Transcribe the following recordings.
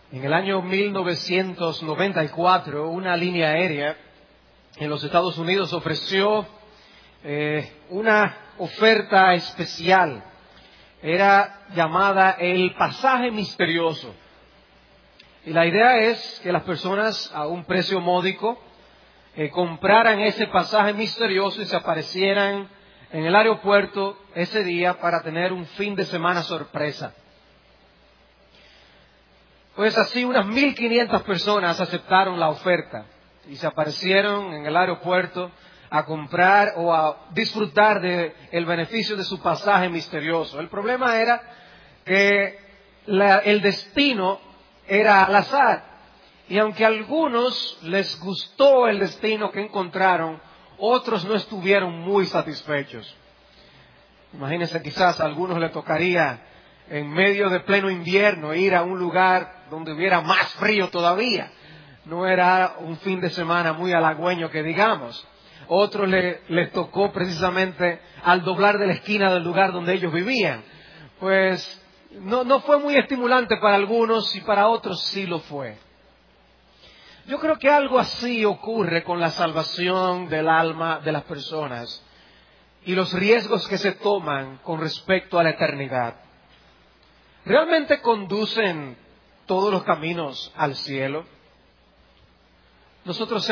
En el año 1994, una línea aérea en los Estados Unidos ofreció una oferta especial. Era llamada el pasaje misterioso. Y la idea es que las personas a un precio módico compraran ese pasaje misterioso y se aparecieran en el aeropuerto ese día para tener un fin de semana sorpresa. Pues así unas 1.500 personas aceptaron la oferta y se aparecieron en el aeropuerto a comprar o a disfrutar del beneficio de su pasaje misterioso. El problema era que el destino era al azar, y aunque a algunos les gustó el destino que encontraron, otros no estuvieron muy satisfechos. Imagínense, quizás a algunos les tocaría en medio de pleno invierno ir a un lugar donde hubiera más frío todavía. No era un fin de semana muy halagüeño que digamos. Otros les tocó precisamente al doblar de la esquina del lugar donde ellos vivían. Pues no fue muy estimulante para algunos y para otros sí lo fue. Yo creo que algo así ocurre con la salvación del alma de las personas y los riesgos que se toman con respecto a la eternidad. ¿Realmente conducen todos los caminos al cielo? Nosotros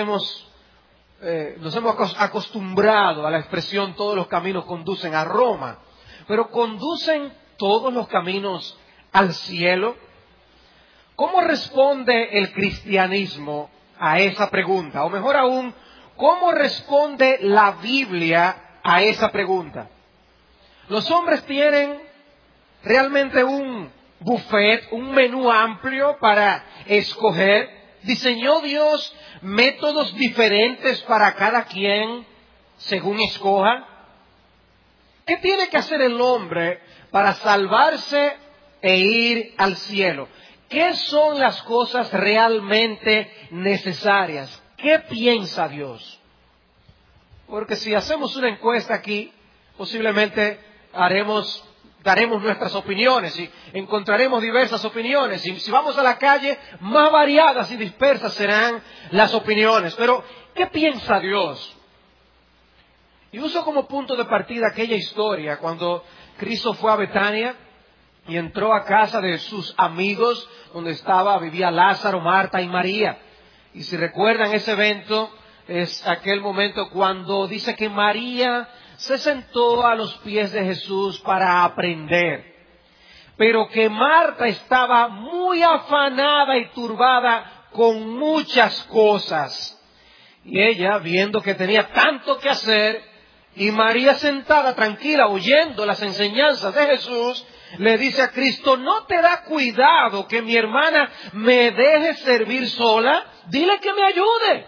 nos hemos acostumbrado a la expresión todos los caminos conducen a Roma, pero ¿conducen todos los caminos al cielo? ¿Cómo responde el cristianismo a esa pregunta? O mejor aún, ¿cómo responde la Biblia a esa pregunta? Los hombres tienen realmente un buffet, un menú amplio para escoger. ¿Diseñó Dios métodos diferentes para cada quien según escoja? ¿Qué tiene que hacer el hombre para salvarse e ir al cielo? ¿Qué son las cosas realmente necesarias? ¿Qué piensa Dios? Porque si hacemos una encuesta aquí, posiblemente daremos nuestras opiniones y encontraremos diversas opiniones. Y si vamos a la calle, más variadas y dispersas serán las opiniones. Pero, ¿qué piensa Dios? Y uso como punto de partida aquella historia cuando Cristo fue a Betania y entró a casa de sus amigos, donde vivía Lázaro, Marta y María. Y si recuerdan ese evento, es aquel momento cuando dice que María se sentó a los pies de Jesús para aprender, pero que Marta estaba muy afanada y turbada con muchas cosas. Y ella, viendo que tenía tanto que hacer, y María sentada tranquila oyendo las enseñanzas de Jesús, le dice a Cristo: ¿no te da cuidado que mi hermana me deje servir sola? Dile que me ayude.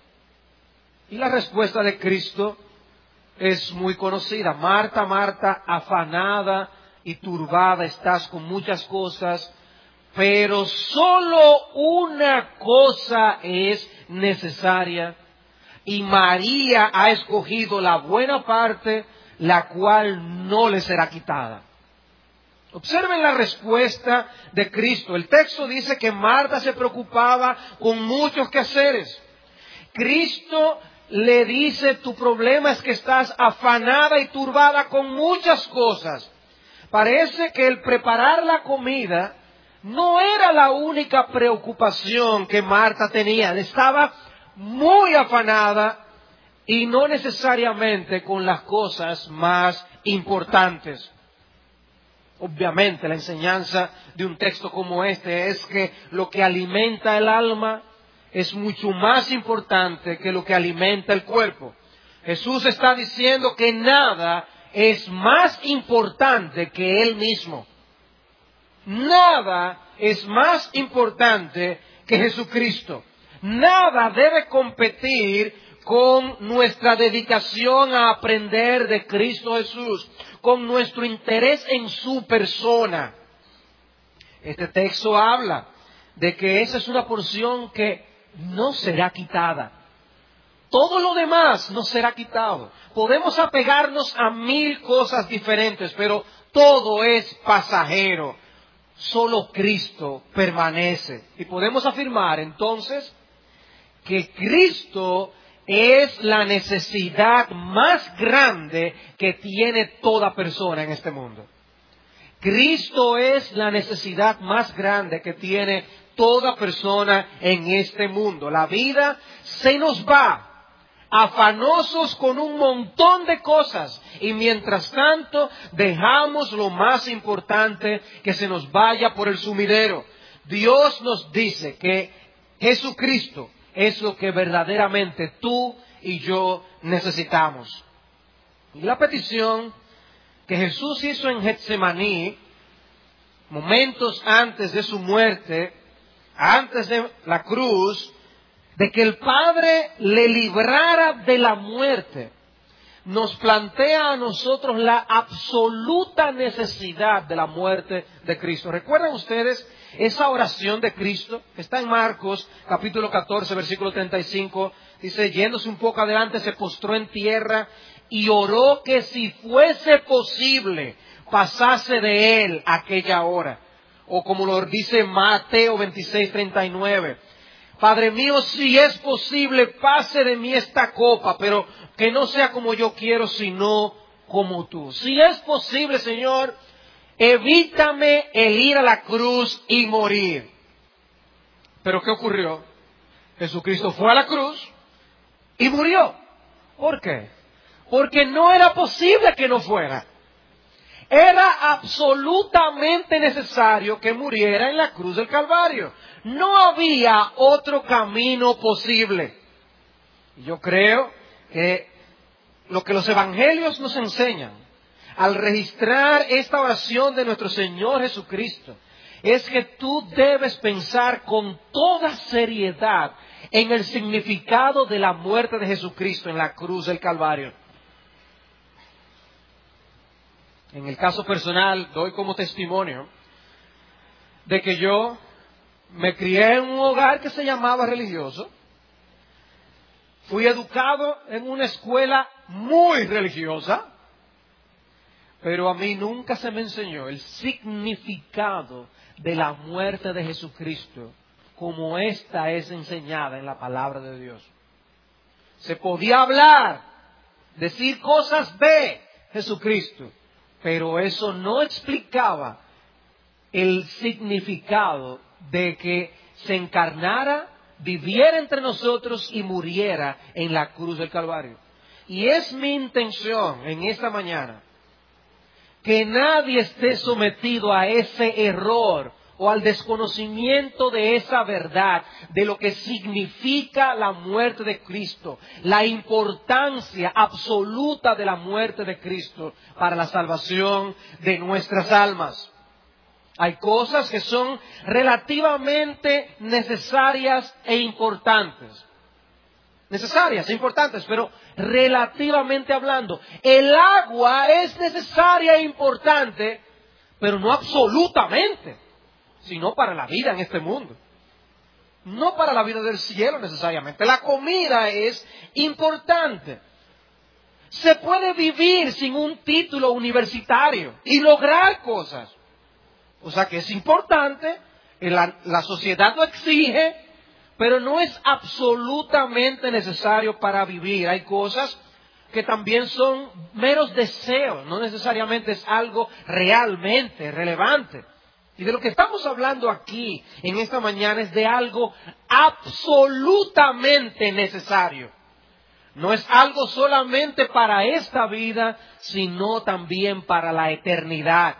Y la respuesta de Cristo es muy conocida: Marta, Marta, afanada y turbada estás con muchas cosas, pero solo una cosa es necesaria, y María ha escogido la buena parte, la cual no le será quitada. Observen la respuesta de Cristo. El texto dice que Marta se preocupaba con muchos quehaceres. Cristo le dice: tu problema es que estás afanada y turbada con muchas cosas. Parece que el preparar la comida no era la única preocupación que Marta tenía. Estaba muy afanada y no necesariamente con las cosas más importantes. Obviamente la enseñanza de un texto como este es que lo que alimenta el alma es mucho más importante que lo que alimenta el cuerpo. Jesús está diciendo que nada es más importante que Él mismo. Nada es más importante que Jesucristo. Nada debe competir con nuestra dedicación a aprender de Cristo Jesús, con nuestro interés en su persona. Este texto habla de que esa es una porción que no será quitada. Todo lo demás no será quitado. Podemos apegarnos a 1000 cosas diferentes, pero todo es pasajero. solo Cristo permanece. Y podemos afirmar entonces que Cristo es la necesidad más grande que tiene toda persona en este mundo. Cristo es la necesidad más grande que tiene toda persona en este mundo. La vida se nos va, afanosos con un montón de cosas, y mientras tanto dejamos lo más importante que se nos vaya por el sumidero. Dios nos dice que Jesucristo es lo que verdaderamente tú y yo necesitamos. Y la petición que Jesús hizo en Getsemaní, momentos antes de su muerte, antes de la cruz, de que el Padre le librara de la muerte, nos plantea a nosotros la absoluta necesidad de la muerte de Cristo. ¿Recuerdan ustedes esa oración de Cristo? Está en Marcos capítulo 14, versículo 35. Dice, yéndose un poco adelante, se postró en tierra y oró que si fuese posible, pasase de él aquella hora. O como lo dice Mateo 26, 39. Padre mío, si es posible, pase de mí esta copa, pero que no sea como yo quiero, sino como tú. Si es posible, Señor, evítame el ir a la cruz y morir. Pero ¿qué ocurrió? Jesucristo fue a la cruz y murió. ¿Por qué? Porque no era posible que no fuera. Era absolutamente necesario que muriera en la cruz del Calvario. No había otro camino posible. Yo creo que lo que los evangelios nos enseñan al registrar esta oración de nuestro Señor Jesucristo es que tú debes pensar con toda seriedad en el significado de la muerte de Jesucristo en la cruz del Calvario. En el caso personal, doy como testimonio de que yo me crié en un hogar que se llamaba religioso. Fui educado en una escuela muy religiosa, pero a mí nunca se me enseñó el significado de la muerte de Jesucristo como esta es enseñada en la palabra de Dios. Se podía hablar, decir cosas de Jesucristo, pero eso no explicaba el significado de que se encarnara, viviera entre nosotros y muriera en la cruz del Calvario. Y es mi intención en esta mañana que nadie esté sometido a ese error o al desconocimiento de esa verdad, de lo que significa la muerte de Cristo, la importancia absoluta de la muerte de Cristo para la salvación de nuestras almas. Hay cosas que son relativamente necesarias e importantes. Necesarias e importantes, pero relativamente hablando. El agua es necesaria e importante, pero no absolutamente, sino para la vida en este mundo. No para la vida del cielo necesariamente. La comida es importante. Se puede vivir sin un título universitario y lograr cosas. O sea que es importante, la sociedad lo exige, pero no es absolutamente necesario para vivir. Hay cosas que también son meros deseos, no necesariamente es algo realmente relevante. Y de lo que estamos hablando aquí en esta mañana es de algo absolutamente necesario. No es algo solamente para esta vida, sino también para la eternidad.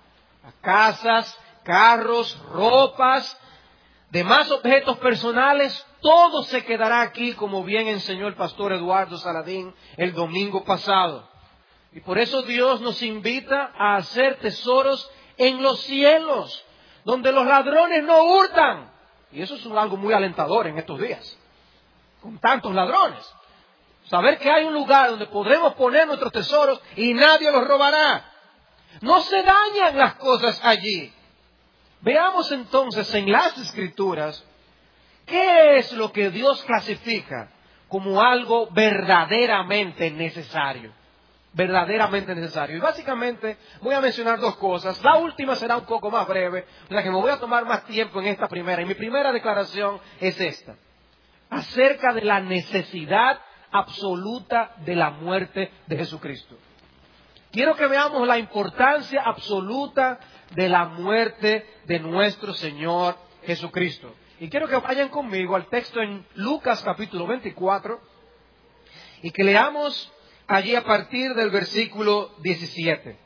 Casas, carros, ropas, demás objetos personales, todo se quedará aquí, como bien enseñó el pastor Eduardo Saladín el domingo pasado. Y por eso Dios nos invita a hacer tesoros en los cielos, donde los ladrones no hurtan. Y eso es algo muy alentador en estos días, con tantos ladrones. Saber que hay un lugar donde podremos poner nuestros tesoros y nadie los robará. No se dañan las cosas allí. Veamos entonces en las Escrituras qué es lo que Dios clasifica como algo verdaderamente necesario. verdaderamente necesario. Y básicamente voy a mencionar dos cosas. La última será un poco más breve, o sea que me voy a tomar más tiempo en esta primera. Y mi primera declaración es esta: acerca de la necesidad absoluta de la muerte de Jesucristo. Quiero que veamos la importancia absoluta de la muerte de nuestro Señor Jesucristo. Y quiero que vayan conmigo al texto en Lucas capítulo 24 y que leamos allí a partir del versículo 17.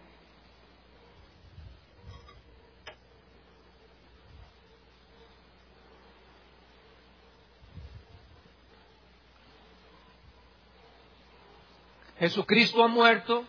Jesucristo ha muerto.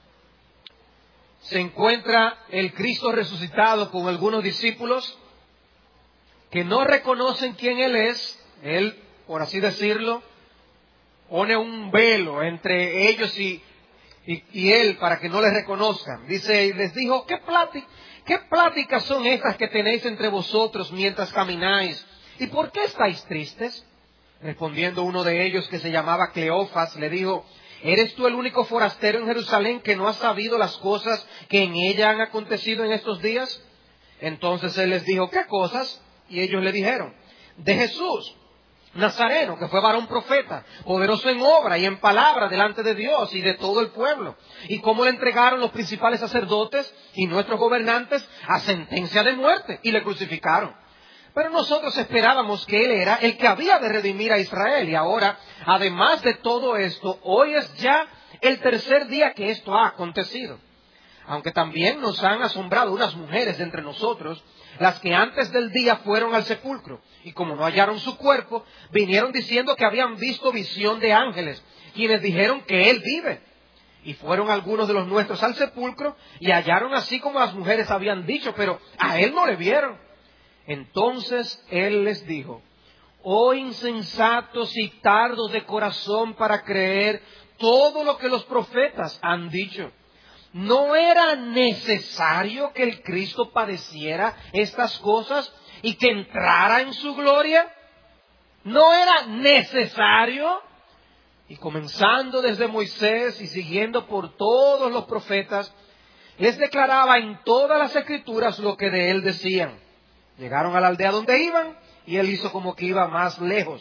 Se encuentra el Cristo resucitado con algunos discípulos que no reconocen quién Él es. Él, por así decirlo, pone un velo entre ellos y Él para que no les reconozcan. Dice, y les dijo, ¿qué pláticas son estas que tenéis entre vosotros mientras camináis? ¿Y por qué estáis tristes? Respondiendo uno de ellos, que se llamaba Cleofas, le dijo, ¿eres tú el único forastero en Jerusalén que no ha sabido las cosas que en ella han acontecido en estos días? Entonces él les dijo, ¿qué cosas? Y ellos le dijeron, de Jesús Nazareno, que fue varón profeta, poderoso en obra y en palabra delante de Dios y de todo el pueblo, y cómo le entregaron los principales sacerdotes y nuestros gobernantes a sentencia de muerte y le crucificaron. Pero nosotros esperábamos que Él era el que había de redimir a Israel. Y ahora, además de todo esto, hoy es ya el tercer día que esto ha acontecido. Aunque también nos han asombrado unas mujeres de entre nosotros, las que antes del día fueron al sepulcro. Y como no hallaron su cuerpo, vinieron diciendo que habían visto visión de ángeles, quienes dijeron que Él vive. Y fueron algunos de los nuestros al sepulcro y hallaron así como las mujeres habían dicho, pero a Él no le vieron. Entonces Él les dijo, oh insensatos y tardos de corazón para creer todo lo que los profetas han dicho. ¿No era necesario que el Cristo padeciera estas cosas y que entrara en su gloria? ¿No era necesario? Y comenzando desde Moisés y siguiendo por todos los profetas, les declaraba en todas las Escrituras lo que de Él decían. Llegaron a la aldea donde iban y Él hizo como que iba más lejos.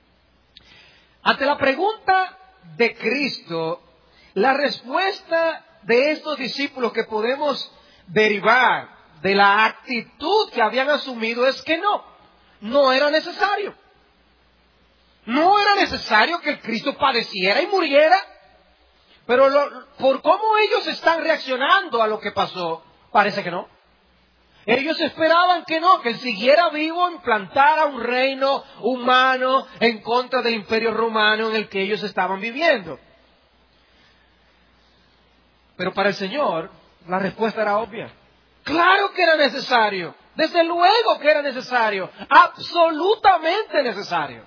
Ante la pregunta de Cristo, la respuesta de estos discípulos que podemos derivar de la actitud que habían asumido es que no era necesario. No era necesario que el Cristo padeciera y muriera. Pero por cómo ellos están reaccionando a lo que pasó, parece que no. Ellos esperaban que Él siguiera vivo, implantara un reino humano en contra del imperio romano en el que ellos estaban viviendo. Pero para el Señor, la respuesta era obvia. Claro que era necesario. Desde luego que era necesario. Absolutamente necesario.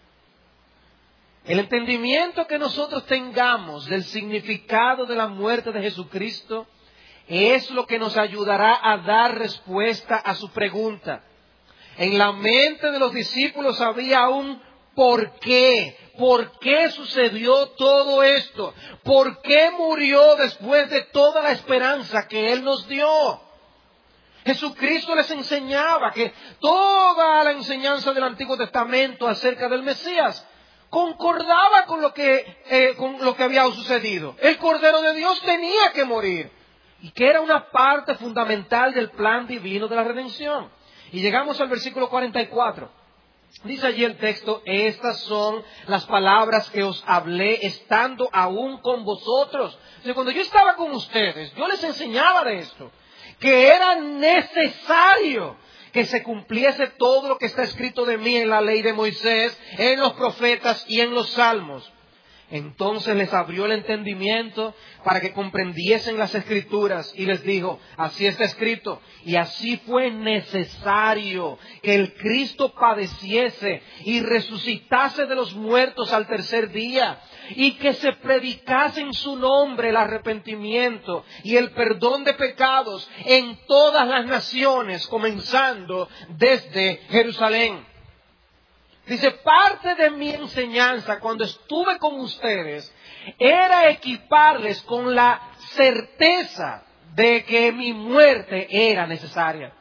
El entendimiento que nosotros tengamos del significado de la muerte de Jesucristo es lo que nos ayudará a dar respuesta a su pregunta. En la mente de los discípulos había un ¿por qué? ¿Por qué sucedió todo esto? ¿Por qué murió después de toda la esperanza que Él nos dio? Jesucristo les enseñaba que toda la enseñanza del Antiguo Testamento acerca del Mesías concordaba con lo que había sucedido. El Cordero de Dios tenía que morir. Y que era una parte fundamental del plan divino de la redención. Y llegamos al versículo 44. Dice allí el texto, estas son las palabras que os hablé estando aún con vosotros. O sea, cuando yo estaba con ustedes, yo les enseñaba de esto. Que era necesario que se cumpliese todo lo que está escrito de mí en la ley de Moisés, en los profetas y en los salmos. Entonces les abrió el entendimiento para que comprendiesen las Escrituras y les dijo, así está escrito, y así fue necesario que el Cristo padeciese y resucitase de los muertos al tercer día, y que se predicase en su nombre el arrepentimiento y el perdón de pecados en todas las naciones, comenzando desde Jerusalén. Dice, parte de mi enseñanza cuando estuve con ustedes era equiparles con la certeza de que mi muerte era necesaria.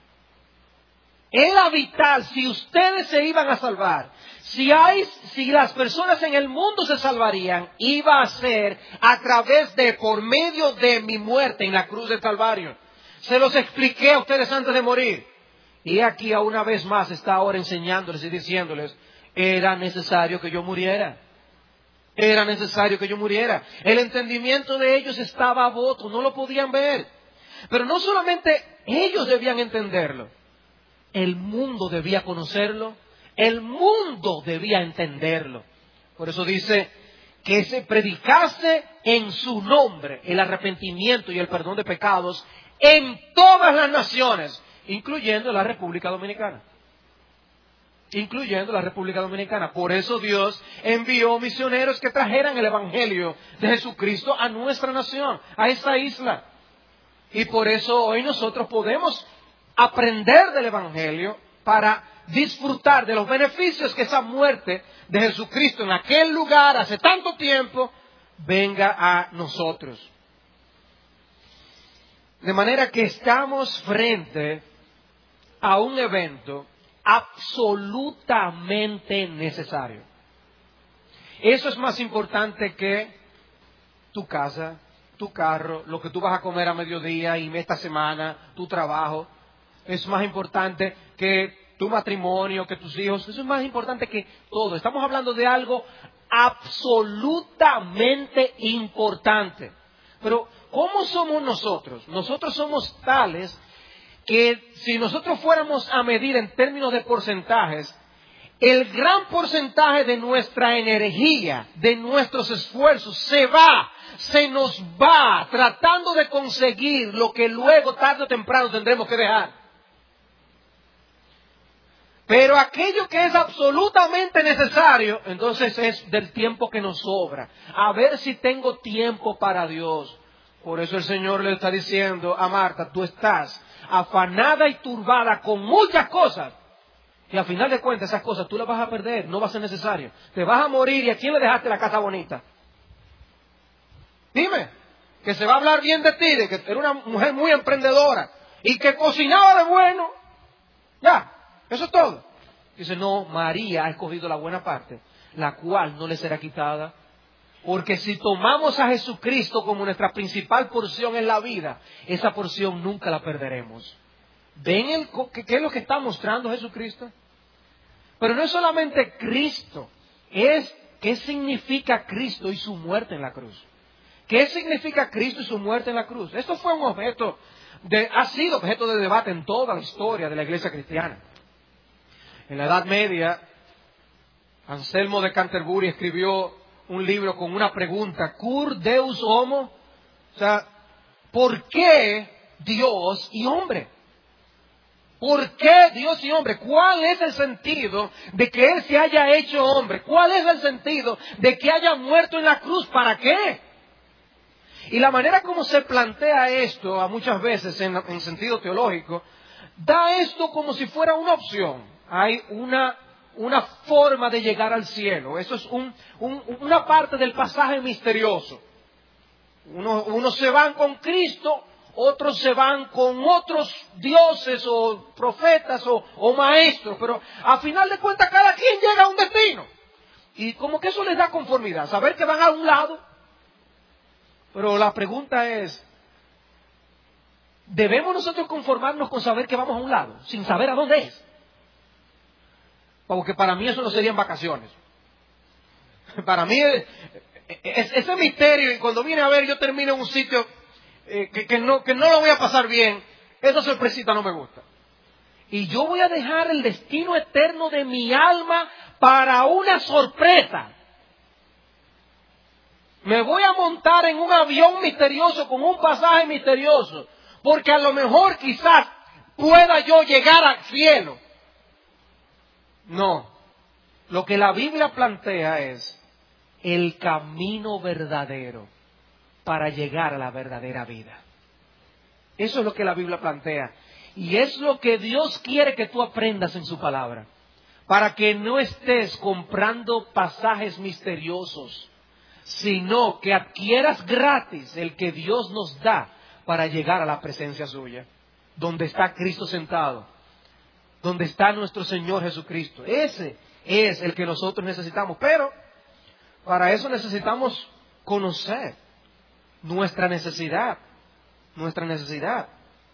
Era vital, si ustedes se iban a salvar, si las personas en el mundo se salvarían, iba a ser por medio de mi muerte en la cruz del Calvario. Se los expliqué a ustedes antes de morir. Y aquí una vez más está ahora enseñándoles y diciéndoles, era necesario que yo muriera. Era necesario que yo muriera. El entendimiento de ellos estaba voto, no lo podían ver. Pero no solamente ellos debían entenderlo. El mundo debía conocerlo, el mundo debía entenderlo. Por eso dice que se predicase en su nombre el arrepentimiento y el perdón de pecados en todas las naciones, incluyendo la República Dominicana. Incluyendo la República Dominicana. Por eso Dios envió misioneros que trajeran el Evangelio de Jesucristo a nuestra nación, a esta isla. Y por eso hoy nosotros podemos aprender del Evangelio para disfrutar de los beneficios que esa muerte de Jesucristo en aquel lugar hace tanto tiempo venga a nosotros. De manera que estamos frente a un evento absolutamente necesario. Eso es más importante que tu casa, tu carro, lo que tú vas a comer a mediodía y esta semana, tu trabajo. Es más importante que tu matrimonio, que tus hijos. Eso es más importante que todo. Estamos hablando de algo absolutamente importante. Pero, ¿cómo somos nosotros? Nosotros somos tales que si nosotros fuéramos a medir en términos de porcentajes, el gran porcentaje de nuestra energía, de nuestros esfuerzos, se nos va tratando de conseguir lo que luego, tarde o temprano, tendremos que dejar. Pero aquello que es absolutamente necesario, entonces es del tiempo que nos sobra. A ver si tengo tiempo para Dios. Por eso el Señor le está diciendo a Marta, tú estás afanada y turbada con muchas cosas. Y al final de cuentas esas cosas tú las vas a perder, no va a ser necesario. Te vas a morir y ¿a quién le dejaste la casa bonita? Dime, que se va a hablar bien de ti, de que eres una mujer muy emprendedora y que cocinaba de bueno. Ya. Eso es todo. Dice, no, María ha escogido la buena parte, la cual no le será quitada. Porque si tomamos a Jesucristo como nuestra principal porción en la vida, esa porción nunca la perderemos. ¿Ven qué es lo que está mostrando Jesucristo? Pero no es solamente Cristo, es qué significa Cristo y su muerte en la cruz. ¿Qué significa Cristo y su muerte en la cruz? Esto fue ha sido objeto de debate en toda la historia de la iglesia cristiana. En la Edad Media, Anselmo de Canterbury escribió un libro con una pregunta, Cur Deus Homo, o sea, ¿por qué Dios y hombre? ¿Por qué Dios y hombre? ¿Cuál es el sentido de que Él se haya hecho hombre? ¿Cuál es el sentido de que haya muerto en la cruz? ¿Para qué? Y la manera como se plantea esto, a muchas veces en sentido teológico, da esto como si fuera una opción. Hay una forma de llegar al cielo. Eso es una parte del pasaje misterioso. Unos se van con Cristo, otros se van con otros dioses o profetas o maestros. Pero a final de cuentas cada quien llega a un destino. Y como que eso les da conformidad, saber que van a un lado. Pero la pregunta es, ¿debemos nosotros conformarnos con saber que vamos a un lado, sin saber a dónde es? Porque para mí eso no serían vacaciones. Para mí ese misterio, y cuando viene a ver yo termino en un sitio que no lo voy a pasar bien, esa sorpresita no me gusta. Y yo voy a dejar el destino eterno de mi alma para una sorpresa. Me voy a montar en un avión misterioso con un pasaje misterioso, porque a lo mejor quizás pueda yo llegar al cielo. No, lo que la Biblia plantea es el camino verdadero para llegar a la verdadera vida. Eso es lo que la Biblia plantea. Y es lo que Dios quiere que tú aprendas en su palabra. para que no estés comprando pasajes misteriosos, sino que adquieras gratis el que Dios nos da para llegar a la presencia suya, donde está Cristo sentado, donde está nuestro Señor Jesucristo. Ese es el que nosotros necesitamos, pero para eso necesitamos conocer nuestra necesidad. Nuestra necesidad.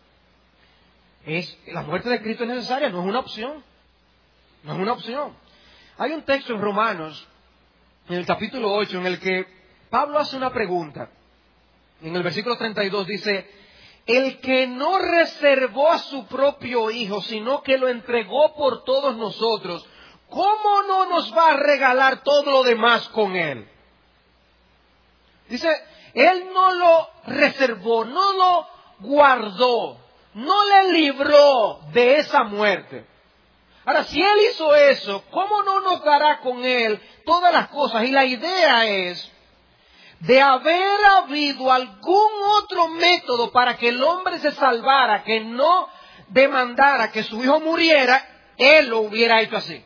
La muerte de Cristo es necesaria, no es una opción. No es una opción. Hay un texto en Romanos, en el capítulo 8, en el que Pablo hace una pregunta. En el versículo 32 dice: el que no reservó a su propio Hijo, sino que lo entregó por todos nosotros, ¿cómo no nos va a regalar todo lo demás con Él? Dice, Él no lo reservó, no lo guardó, no le libró de esa muerte. Ahora, si Él hizo eso, ¿cómo no nos dará con Él todas las cosas? Y la idea es, de haber habido algún otro método para que el hombre se salvara, que no demandara que su hijo muriera, Él lo hubiera hecho así.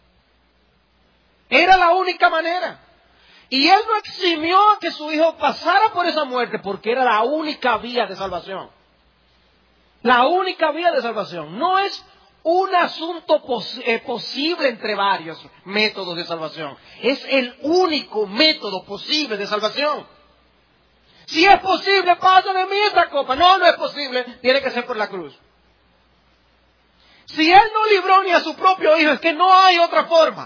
Era la única manera. Y Él no eximió a que su hijo pasara por esa muerte, porque era la única vía de salvación. La única vía de salvación. No es un asunto posible entre varios métodos de salvación. Es el único método posible de salvación. Si es posible, pasa de mí esta copa. No, no es posible. Tiene que ser por la cruz. Si Él no libró ni a su propio hijo, es que no hay otra forma.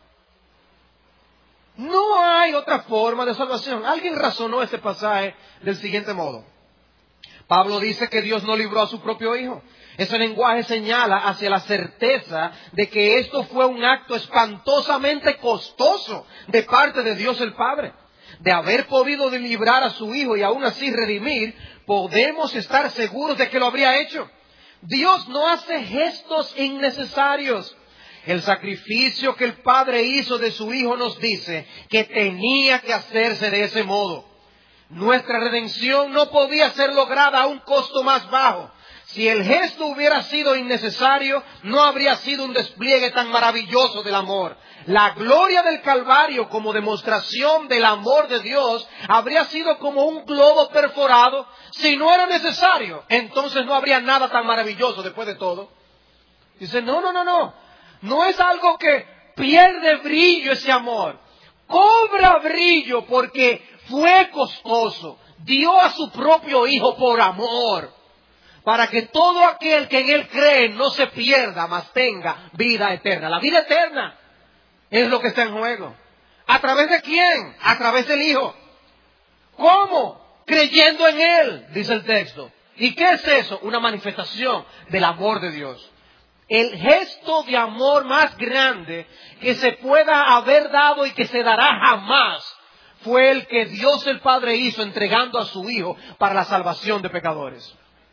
No hay otra forma de salvación. Alguien razonó este pasaje del siguiente modo. Pablo dice que Dios no libró a su propio hijo. Ese lenguaje señala hacia la certeza de que esto fue un acto espantosamente costoso de parte de Dios el Padre. De haber podido librar a su hijo y aún así redimir, podemos estar seguros de que lo habría hecho. Dios no hace gestos innecesarios. El sacrificio que el Padre hizo de su Hijo nos dice que tenía que hacerse de ese modo. Nuestra redención no podía ser lograda a un costo más bajo. Si el gesto hubiera sido innecesario, no habría sido un despliegue tan maravilloso del amor. La gloria del Calvario como demostración del amor de Dios habría sido como un globo perforado. Si no era necesario, entonces no habría nada tan maravilloso después de todo. Dice, no. No es algo que pierde brillo ese amor. Cobra brillo porque fue costoso. Dio a su propio Hijo por amor, para que todo aquel que en Él cree no se pierda, mas tenga vida eterna. La vida eterna es lo que está en juego. ¿A través de quién? A través del Hijo. ¿Cómo? Creyendo en Él, dice el texto. ¿Y qué es eso? Una manifestación del amor de Dios. El gesto de amor más grande que se pueda haber dado y que se dará jamás fue el que Dios el Padre hizo entregando a su Hijo para la salvación de pecadores.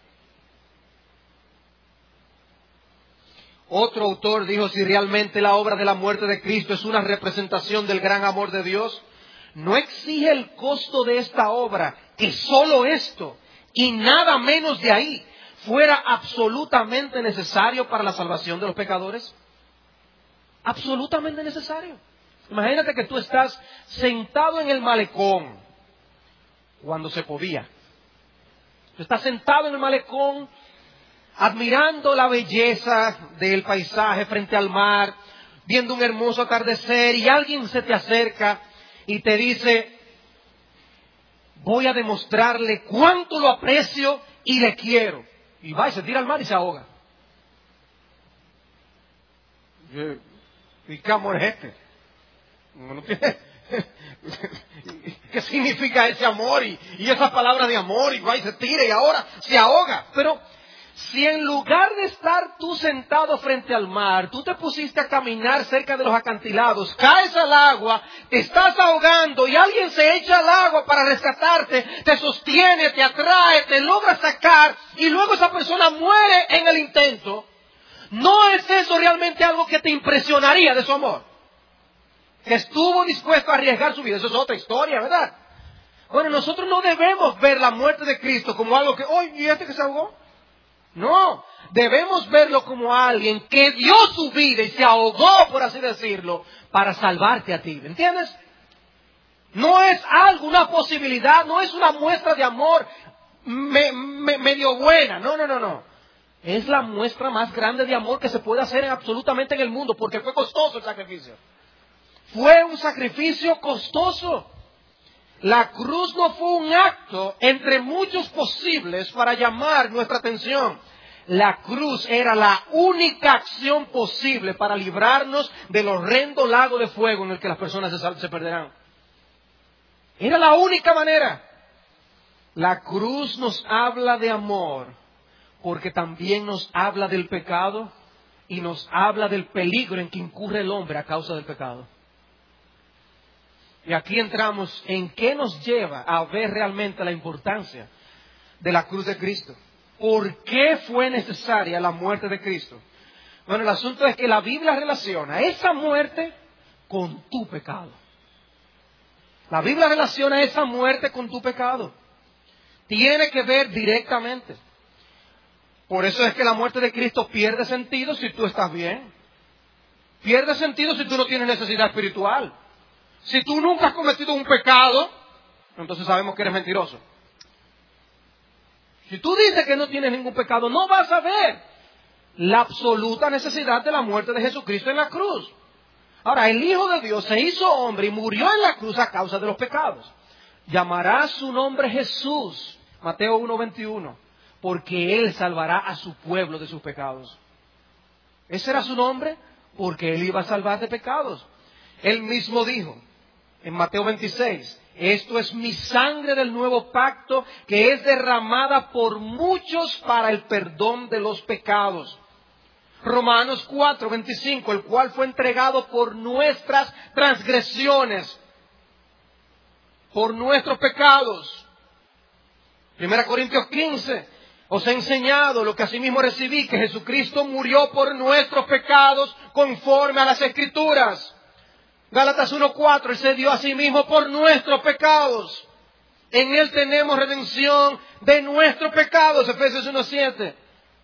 Otro autor dijo, si realmente la obra de la muerte de Cristo es una representación del gran amor de Dios, ¿no exige el costo de esta obra que solo esto y nada menos de ahí fuera absolutamente necesario para la salvación de los pecadores? Absolutamente necesario. Imagínate que tú estás sentado en el malecón cuando se podía. Tú estás sentado en el malecón admirando la belleza del paisaje frente al mar, viendo un hermoso atardecer, y alguien se te acerca y te dice, voy a demostrarle cuánto lo aprecio y le quiero. Y va y se tira al mar y se ahoga. ¿Y qué amor es este? ¿Qué significa ese amor y esas palabras de amor? Y va y se tira y ahora se ahoga. Pero si en lugar de estar tú sentado frente al mar, tú te pusiste a caminar cerca de los acantilados, caes al agua, te estás ahogando y alguien se echa al agua para rescatarte, te sostiene, te atrae, te logra sacar y luego esa persona muere en el intento, ¿no es eso realmente algo que te impresionaría de su amor? Que estuvo dispuesto a arriesgar su vida. Eso es otra historia, ¿verdad? Bueno, nosotros no debemos ver la muerte de Cristo como algo que, ¿y este que se ahogó? No, debemos verlo como alguien que dio su vida y se ahogó, por así decirlo, para salvarte a ti. ¿Entiendes? No es algo, una posibilidad, no es una muestra de amor medio buena. No. Es la muestra más grande de amor que se puede hacer absolutamente en el mundo, porque fue costoso el sacrificio. Fue un sacrificio costoso. La cruz no fue un acto entre muchos posibles para llamar nuestra atención. La cruz era la única acción posible para librarnos del horrendo lago de fuego en el que las personas se perderán. Era la única manera. La cruz nos habla de amor, porque también nos habla del pecado y nos habla del peligro en que incurre el hombre a causa del pecado. Y aquí entramos en qué nos lleva a ver realmente la importancia de la cruz de Cristo. ¿Por qué fue necesaria la muerte de Cristo? Bueno, el asunto es que la Biblia relaciona esa muerte con tu pecado. La Biblia relaciona esa muerte con tu pecado. Tiene que ver directamente. Por eso es que la muerte de Cristo pierde sentido si tú estás bien. Pierde sentido si tú no tienes necesidad espiritual. Si tú nunca has cometido un pecado, entonces sabemos que eres mentiroso. Si tú dices que no tienes ningún pecado, no vas a ver la absoluta necesidad de la muerte de Jesucristo en la cruz. Ahora, el Hijo de Dios se hizo hombre y murió en la cruz a causa de los pecados. Llamará su nombre Jesús, Mateo 1:21, porque Él salvará a su pueblo de sus pecados. Ese era su nombre, porque Él iba a salvar de pecados. Él mismo dijo en Mateo 26, esto es mi sangre del nuevo pacto que es derramada por muchos para el perdón de los pecados. Romanos 4:25, el cual fue entregado por nuestras transgresiones, por nuestros pecados. 1 Corintios 15, os he enseñado lo que asimismo recibí, que Jesucristo murió por nuestros pecados conforme a las Escrituras. Gálatas 1:4, Él se dio a sí mismo por nuestros pecados. En Él tenemos redención de nuestros pecados. Efesios 1:7.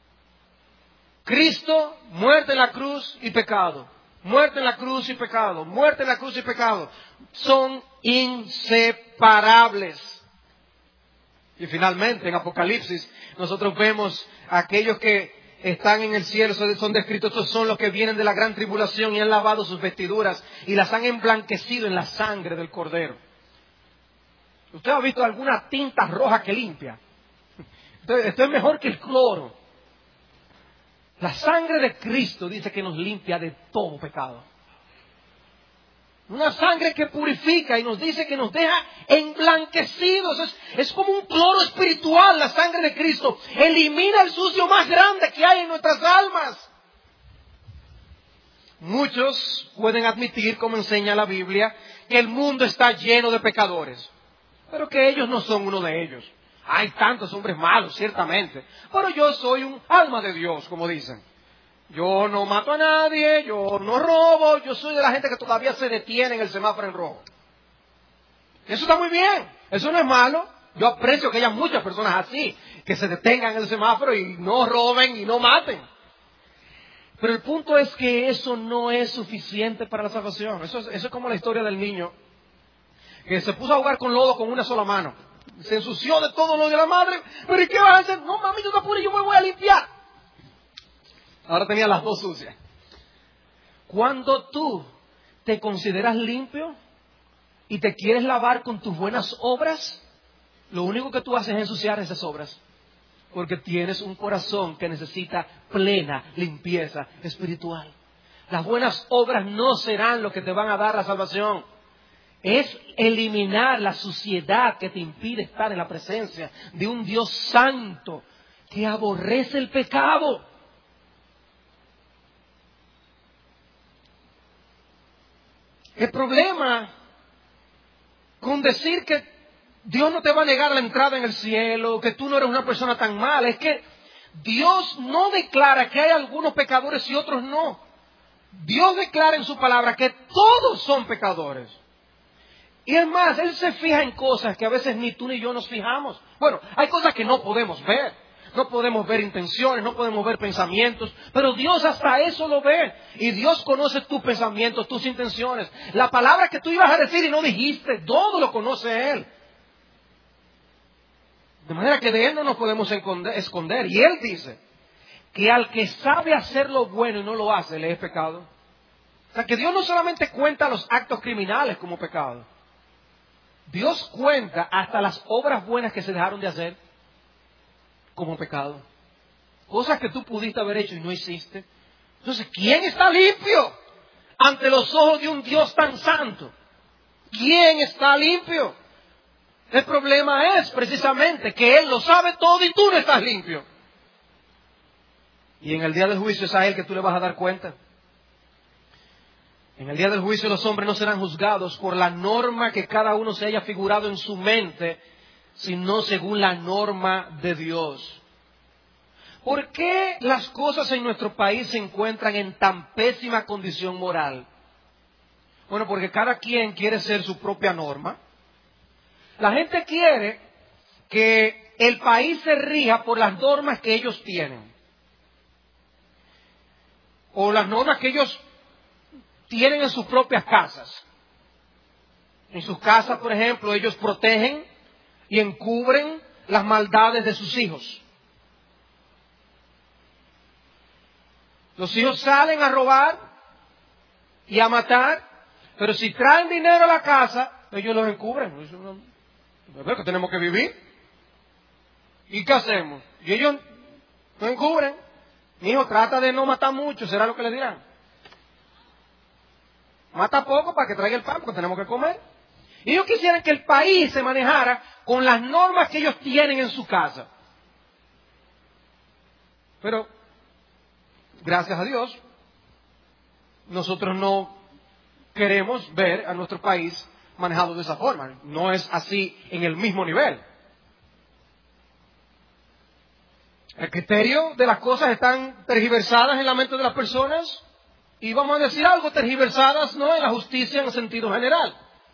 Cristo, muerte en la cruz y pecado. Muerte en la cruz y pecado. Muerte en la cruz y pecado. Son inseparables. Y finalmente en Apocalipsis nosotros vemos a aquellos que están en el cielo, son descritos, estos son los que vienen de la gran tribulación y han lavado sus vestiduras y las han emblanquecido en la sangre del Cordero. ¿Usted ha visto alguna tinta roja que limpia? Esto es mejor que el cloro. La sangre de Cristo dice que nos limpia de todo pecado. Una sangre que purifica y nos dice que nos deja emblanquecidos. Es como un cloro espiritual la sangre de Cristo. Elimina el sucio más grande que hay en nuestras almas. Muchos pueden admitir, como enseña la Biblia, que el mundo está lleno de pecadores. Pero que ellos no son uno de ellos. Hay tantos hombres malos, ciertamente. Pero yo soy un alma de Dios, como dicen. Yo no mato a nadie, yo no robo, yo soy de la gente que todavía se detiene en el semáforo en rojo. Eso está muy bien, eso no es malo. Yo aprecio que haya muchas personas así, que se detengan en el semáforo y no roben y no maten. Pero el punto es que eso no es suficiente para la salvación. Eso es como la historia del niño que se puso a jugar con lodo con una sola mano. Se ensució de todo lo de la madre. ¿Pero y qué vas a hacer? No, mami, no te apures, yo me voy a limpiar. Ahora tenía las dos sucias. Cuando tú te consideras limpio y te quieres lavar con tus buenas obras, lo único que tú haces es ensuciar esas obras. Porque tienes un corazón que necesita plena limpieza espiritual. Las buenas obras no serán lo que te van a dar la salvación. Es eliminar la suciedad que te impide estar en la presencia de un Dios santo que aborrece el pecado. El problema con decir que Dios no te va a negar la entrada en el cielo, que tú no eres una persona tan mala, es que Dios no declara que hay algunos pecadores y otros no. Dios declara en su palabra que todos son pecadores. Y es más, Él se fija en cosas que a veces ni tú ni yo nos fijamos. Bueno, hay cosas que no podemos ver. no podemos ver intenciones, no podemos ver pensamientos, pero Dios hasta eso lo ve. Y Dios conoce tus pensamientos, tus intenciones. La palabra que tú ibas a decir y no dijiste, todo lo conoce Él. De manera que de Él no nos podemos esconder. Y Él dice que al que sabe hacer lo bueno y no lo hace, le es pecado. O sea, que Dios no solamente cuenta los actos criminales como pecado. Dios cuenta hasta las obras buenas que se dejaron de hacer como pecado. Cosas que tú pudiste haber hecho y no hiciste. Entonces, ¿quién está limpio ante los ojos de un Dios tan santo? ¿Quién está limpio? El problema es precisamente que Él lo sabe todo y tú no estás limpio. Y en el día del juicio es a Él que tú le vas a dar cuenta. En el día del juicio los hombres no serán juzgados por la norma que cada uno se haya figurado en su mente, sino según la norma de Dios. ¿Por qué las cosas en nuestro país se encuentran en tan pésima condición moral? Bueno, porque cada quien quiere ser su propia norma. La gente quiere que el país se rija por las normas que ellos tienen. O las normas que ellos tienen en sus propias casas. En sus casas, por ejemplo, ellos protegen y encubren las maldades de sus hijos. Los hijos salen a robar y a matar, pero si traen dinero a la casa, ellos los encubren. ¿Verdad que tenemos que vivir? ¿Y qué hacemos? Y ellos no encubren. Mi hijo trata de no matar mucho, será lo que le dirán. Mata poco para que traiga el pan, porque tenemos que comer. Y ellos quisieran que el país se manejara con las normas que ellos tienen en su casa. Pero, gracias a Dios, nosotros no queremos ver a nuestro país manejado de esa forma. No es así en el mismo nivel. El criterio de las cosas están tergiversadas en la mente de las personas. Y vamos a decir algo, tergiversadas no en la justicia en el sentido general.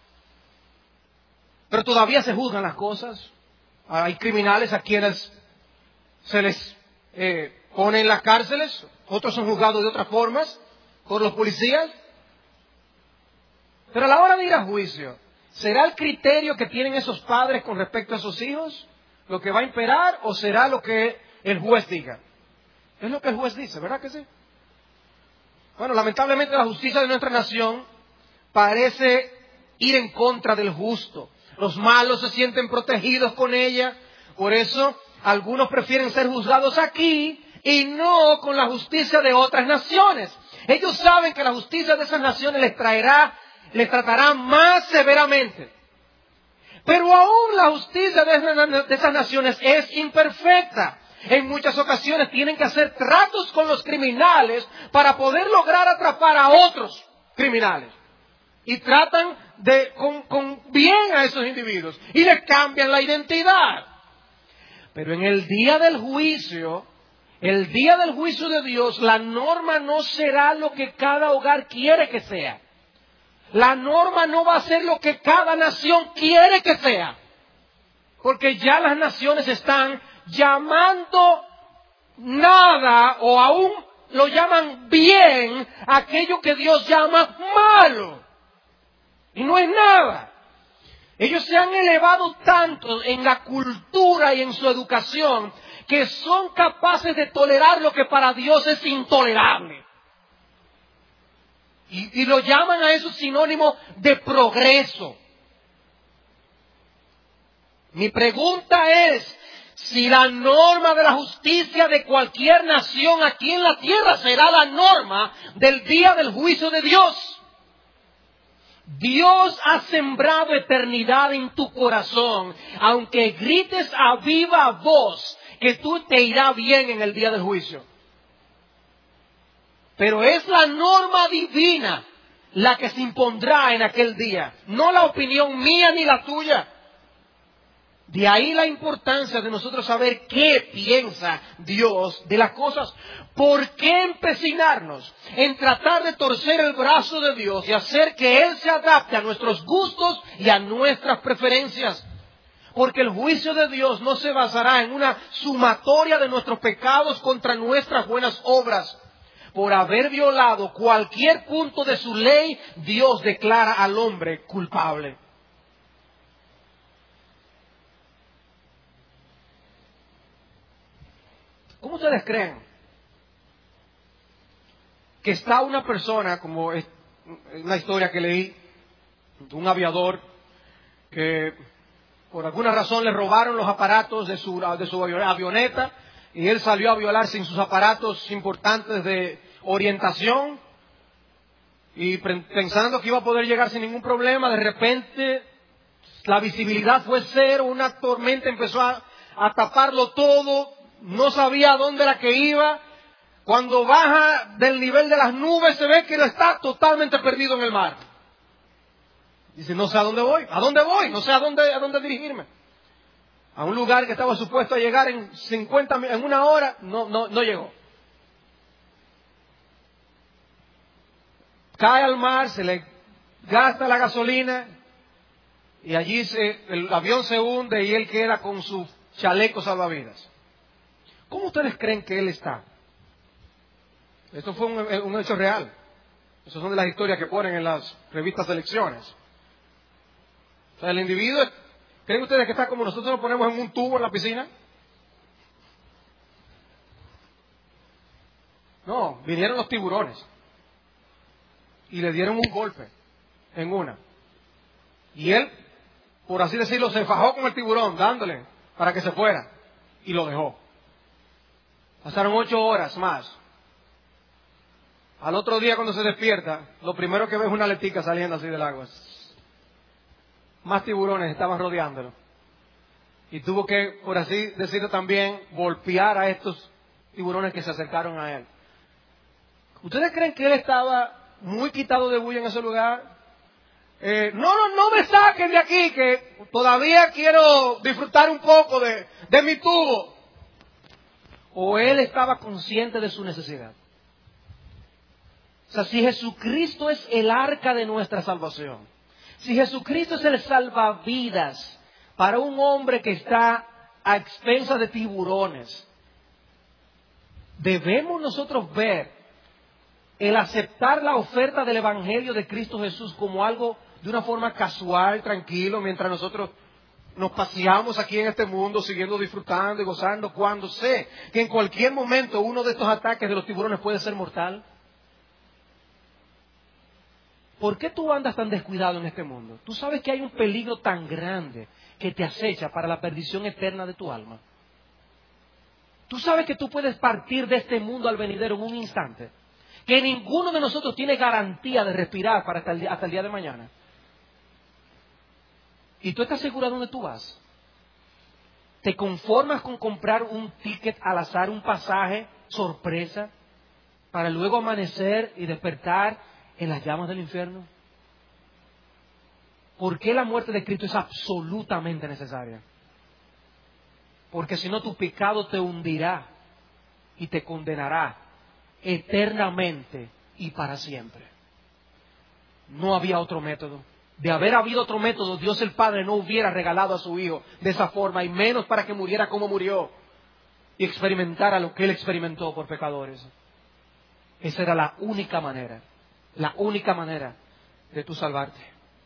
Pero todavía se juzgan las cosas. Hay criminales a quienes se les pone en las cárceles. Otros son juzgados de otras formas por los policías. Pero a la hora de ir a juicio, ¿será el criterio que tienen esos padres con respecto a sus hijos lo que va a imperar o será lo que el juez diga? Es lo que el juez dice, ¿verdad que sí? Bueno, lamentablemente la justicia de nuestra nación parece ir en contra del justo. Los malos se sienten protegidos con ella. Por eso algunos prefieren ser juzgados aquí y no con la justicia de otras naciones. Ellos saben que la justicia de esas naciones les tratará más severamente. Pero aún la justicia de esas naciones es imperfecta. En muchas ocasiones tienen que hacer tratos con los criminales para poder lograr atrapar a otros criminales. Y tratan con bien a esos individuos. Y les cambian la identidad. Pero en el día del juicio de Dios, la norma no será lo que cada hogar quiere que sea. La norma no va a ser lo que cada nación quiere que sea. Porque ya las naciones están llamando nada o aún lo llaman bien aquello que Dios llama malo. Y no es nada. Ellos se han elevado tanto en la cultura y en su educación que son capaces de tolerar lo que para Dios es intolerable. Y lo llaman a eso sinónimo de progreso. Mi pregunta es, si la norma de la justicia de cualquier nación aquí en la tierra será la norma del día del juicio de Dios. Dios ha sembrado eternidad en tu corazón, aunque grites a viva voz que tú te irá bien en el día del juicio. Pero es la norma divina la que se impondrá en aquel día, no la opinión mía ni la tuya. De ahí la importancia de nosotros saber qué piensa Dios de las cosas. ¿Por qué empecinarnos en tratar de torcer el brazo de Dios y hacer que Él se adapte a nuestros gustos y a nuestras preferencias? Porque el juicio de Dios no se basará en una sumatoria de nuestros pecados contra nuestras buenas obras. Por haber violado cualquier punto de su ley, Dios declara al hombre culpable. ¿Cómo ustedes creen que está una persona, como es una historia que leí, un aviador que por alguna razón le robaron los aparatos de su avioneta y él salió a volar sin sus aparatos importantes de orientación y pensando que iba a poder llegar sin ningún problema, de repente la visibilidad fue cero, una tormenta empezó a taparlo todo, no sabía a dónde era que iba. Cuando baja del nivel de las nubes se ve que está totalmente perdido en el mar. Dice, no sé a dónde voy, no sé a dónde dirigirme. A un lugar que estaba supuesto a llegar en 1 hora, no llegó. Cae al mar, se le gasta la gasolina y allí el avión se hunde y él queda con su chaleco salvavidas. ¿Cómo ustedes creen que él está? Esto fue un hecho real. Esas son de las historias que ponen en las revistas de lecciones. O sea, el individuo, ¿creen ustedes que está como nosotros nos ponemos en un tubo en la piscina? No, vinieron los tiburones y le dieron un golpe en una. Y él, por así decirlo, se fajó con el tiburón, dándole para que se fuera. Y lo dejó. Pasaron 8 horas más. Al otro día cuando se despierta, lo primero que ve es una aletica saliendo así del agua. Más tiburones estaban rodeándolo. Y tuvo que, por así decirlo también, golpear a estos tiburones que se acercaron a él. ¿Ustedes creen que él estaba muy quitado de bulla en ese lugar? No me saquen de aquí, que todavía quiero disfrutar un poco de mi tubo. ¿O él estaba consciente de su necesidad? O sea, si Jesucristo es el arca de nuestra salvación, si Jesucristo es el salvavidas para un hombre que está a expensas de tiburones, debemos nosotros ver el aceptar la oferta del Evangelio de Cristo Jesús como algo de una forma casual, tranquilo, mientras nosotros nos paseamos aquí en este mundo, siguiendo disfrutando y gozando, cuando sé que en cualquier momento uno de estos ataques de los tiburones puede ser mortal. ¿Por qué tú andas tan descuidado en este mundo? Tú sabes que hay un peligro tan grande que te acecha para la perdición eterna de tu alma. Tú sabes que tú puedes partir de este mundo al venidero en un instante. Que ninguno de nosotros tiene garantía de respirar para hasta el día de mañana. ¿Y tú estás seguro a dónde tú vas? ¿Te conformas con comprar un ticket al azar, un pasaje sorpresa, para luego amanecer y despertar en las llamas del infierno? ¿Por qué la muerte de Cristo es absolutamente necesaria? Porque si no, tu pecado te hundirá y te condenará eternamente y para siempre. No había otro método. De haber habido otro método, Dios el Padre no hubiera regalado a su Hijo de esa forma, y menos para que muriera como murió y experimentara lo que Él experimentó por pecadores. Esa era la única manera de tú salvarte.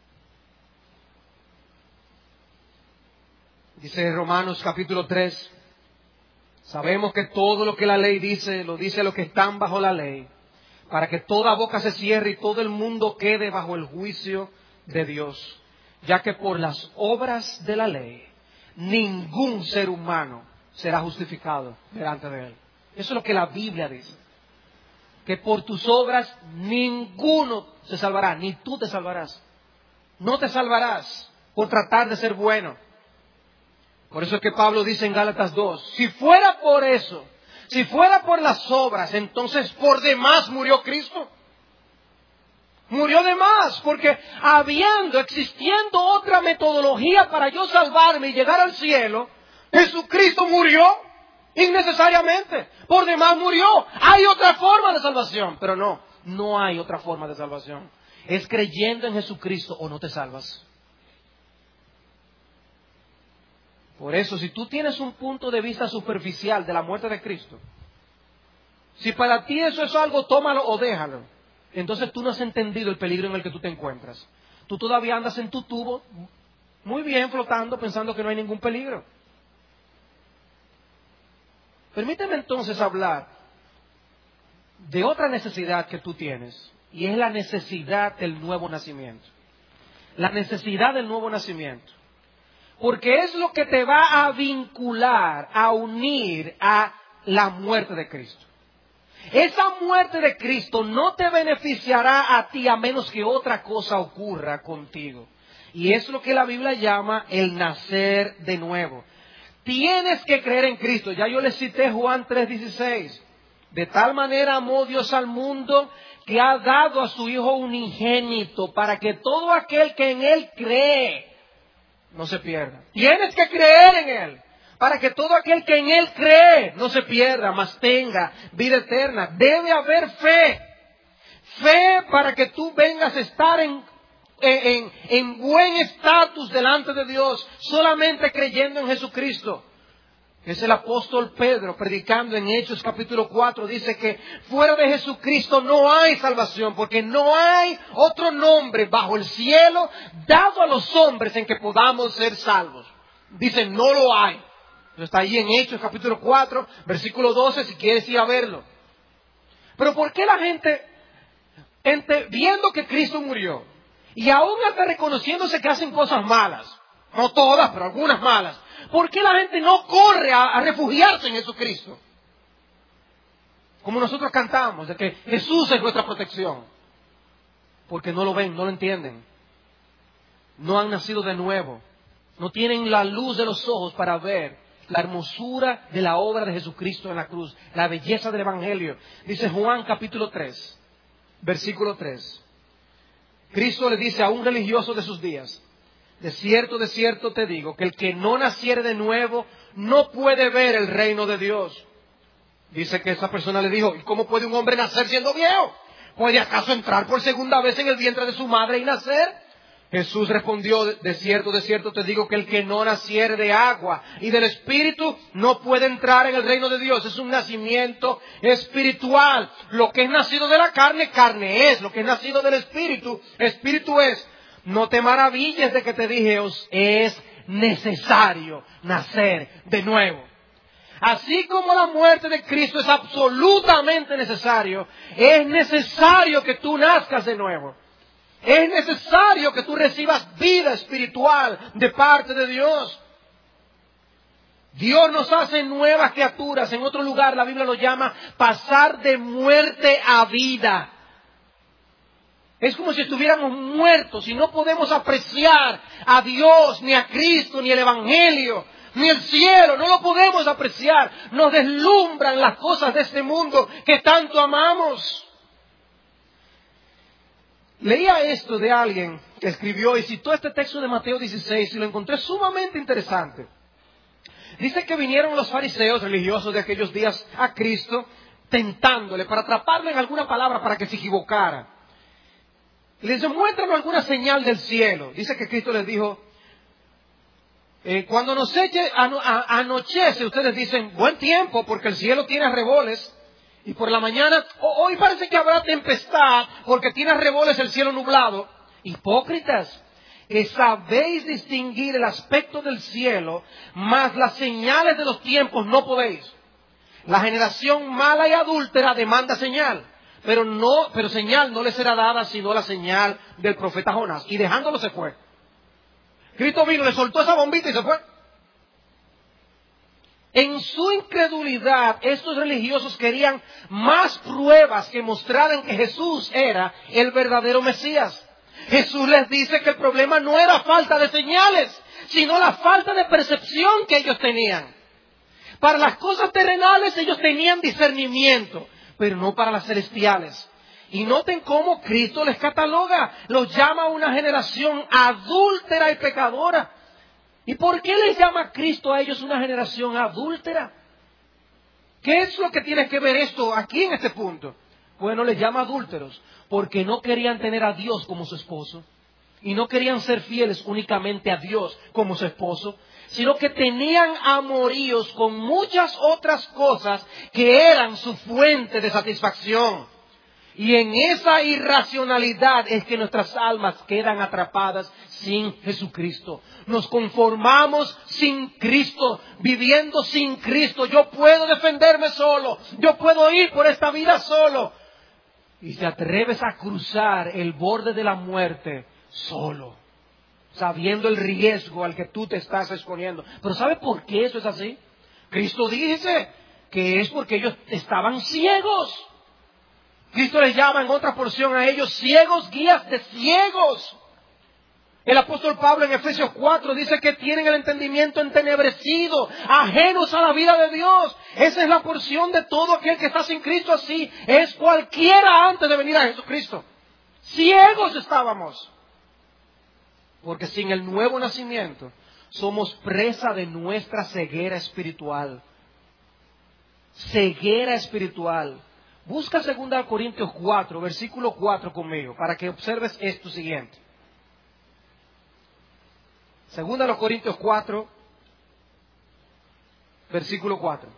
Dice Romanos capítulo 3, sabemos que todo lo que la ley dice, lo dice a los que están bajo la ley, para que toda boca se cierre y todo el mundo quede bajo el juicio de Dios, ya que por las obras de la ley ningún ser humano será justificado delante de Él. Eso es lo que la Biblia dice. Que por tus obras ninguno se salvará, ni tú te salvarás. No te salvarás por tratar de ser bueno. Por eso es que Pablo dice en Gálatas 2, si fuera por eso, si fuera por las obras, entonces por demás murió Cristo. Murió de más, porque existiendo otra metodología para yo salvarme y llegar al cielo, Jesucristo murió innecesariamente, por demás murió. Hay otra forma de salvación, pero no hay otra forma de salvación. Es creyendo en Jesucristo o no te salvas. Por eso, si tú tienes un punto de vista superficial de la muerte de Cristo, si para ti eso es algo, tómalo o déjalo, entonces tú no has entendido el peligro en el que tú te encuentras. Tú todavía andas en tu tubo, muy bien, flotando, pensando que no hay ningún peligro. Permíteme entonces hablar de otra necesidad que tú tienes, y es la necesidad del nuevo nacimiento. La necesidad del nuevo nacimiento. Porque es lo que te va a vincular, a unir a la muerte de Cristo. Esa muerte de Cristo no te beneficiará a ti a menos que otra cosa ocurra contigo. Y es lo que la Biblia llama el nacer de nuevo. Tienes que creer en Cristo. Ya yo les cité Juan 3:16. De tal manera amó Dios al mundo que ha dado a su Hijo unigénito para que todo aquel que en Él cree no se pierda. Tienes que creer en Él para que todo aquel que en Él cree no se pierda, mas tenga vida eterna. Debe haber fe. Fe para que tú vengas a estar en buen estatus delante de Dios, solamente creyendo en Jesucristo. Es el apóstol Pedro predicando en Hechos capítulo 4, dice que fuera de Jesucristo no hay salvación, porque no hay otro nombre bajo el cielo dado a los hombres en que podamos ser salvos. Dice, no lo hay. Está ahí en Hechos capítulo 4, versículo 12, si quieres ir a verlo. Pero ¿por qué la gente, viendo que Cristo murió, y aún hasta reconociéndose que hacen cosas malas, no todas, pero algunas malas, ¿por qué la gente no corre a refugiarse en Jesucristo? Como nosotros cantamos, de que Jesús es nuestra protección. Porque no lo ven, no lo entienden. No han nacido de nuevo. No tienen la luz de los ojos para ver la hermosura de la obra de Jesucristo en la cruz, la belleza del Evangelio. Dice Juan capítulo 3, versículo 3. Cristo le dice a un religioso de sus días: de cierto te digo, que el que no naciere de nuevo no puede ver el reino de Dios. Dice que esa persona le dijo: ¿y cómo puede un hombre nacer siendo viejo? ¿Puede acaso entrar por segunda vez en el vientre de su madre y nacer? Jesús respondió: de cierto te digo, que el que no naciere de agua y del Espíritu no puede entrar en el reino de Dios. Es un nacimiento espiritual. Lo que es nacido de la carne, carne es. Lo que es nacido del Espíritu, Espíritu es. No te maravilles de que te dije, os es necesario nacer de nuevo. Así como la muerte de Cristo es absolutamente necesario, es necesario que tú nazcas de nuevo. Es necesario que tú recibas vida espiritual de parte de Dios. Dios nos hace nuevas criaturas. En otro lugar la Biblia lo llama pasar de muerte a vida. Es como si estuviéramos muertos y no podemos apreciar a Dios, ni a Cristo, ni el Evangelio, ni el cielo. No lo podemos apreciar. Nos deslumbran las cosas de este mundo que tanto amamos. Leía esto de alguien que escribió y citó este texto de Mateo 16 y lo encontré sumamente interesante. Dice que vinieron los fariseos religiosos de aquellos días a Cristo tentándole para atraparle en alguna palabra para que se equivocara. Y les dice: muéstranos alguna señal del cielo. Dice que Cristo les dijo: cuando anochece, ustedes dicen buen tiempo porque el cielo tiene arreboles. Y por la mañana, hoy parece que habrá tempestad porque tiene arreboles el cielo nublado. Hipócritas, que sabéis distinguir el aspecto del cielo, mas las señales de los tiempos no podéis. La generación mala y adúltera demanda señal, pero señal no le será dada sino la señal del profeta Jonás. Y dejándolo se fue. Cristo vino, le soltó esa bombita y se fue. En su incredulidad, estos religiosos querían más pruebas que mostraran que Jesús era el verdadero Mesías. Jesús les dice que el problema no era falta de señales, sino la falta de percepción que ellos tenían. Para las cosas terrenales ellos tenían discernimiento, pero no para las celestiales. Y noten cómo Cristo les cataloga, los llama una generación adúltera y pecadora. ¿Y por qué les llama Cristo a ellos una generación adúltera? ¿Qué es lo que tiene que ver esto aquí en este punto? Bueno, les llama adúlteros porque no querían tener a Dios como su esposo. Y no querían ser fieles únicamente a Dios como su esposo, sino que tenían amoríos con muchas otras cosas que eran su fuente de satisfacción. Y en esa irracionalidad es que nuestras almas quedan atrapadas sin Jesucristo. Nos conformamos sin Cristo, viviendo sin Cristo. Yo puedo defenderme solo, yo puedo ir por esta vida solo. Y te atreves a cruzar el borde de la muerte solo, sabiendo el riesgo al que tú te estás exponiendo. Pero ¿sabe por qué eso es así? Cristo dice que es porque ellos estaban ciegos. Cristo les llama en otra porción a ellos ciegos, guías de ciegos. El apóstol Pablo en Efesios 4 dice que tienen el entendimiento entenebrecido, ajenos a la vida de Dios. Esa es la porción de todo aquel que está sin Cristo así. Es cualquiera antes de venir a Jesucristo. Ciegos estábamos. Porque sin el nuevo nacimiento somos presa de nuestra ceguera espiritual. Ceguera espiritual. Busca 2 Corintios 4, versículo 4 conmigo, para que observes esto siguiente. 2 Corintios 4, versículo 4.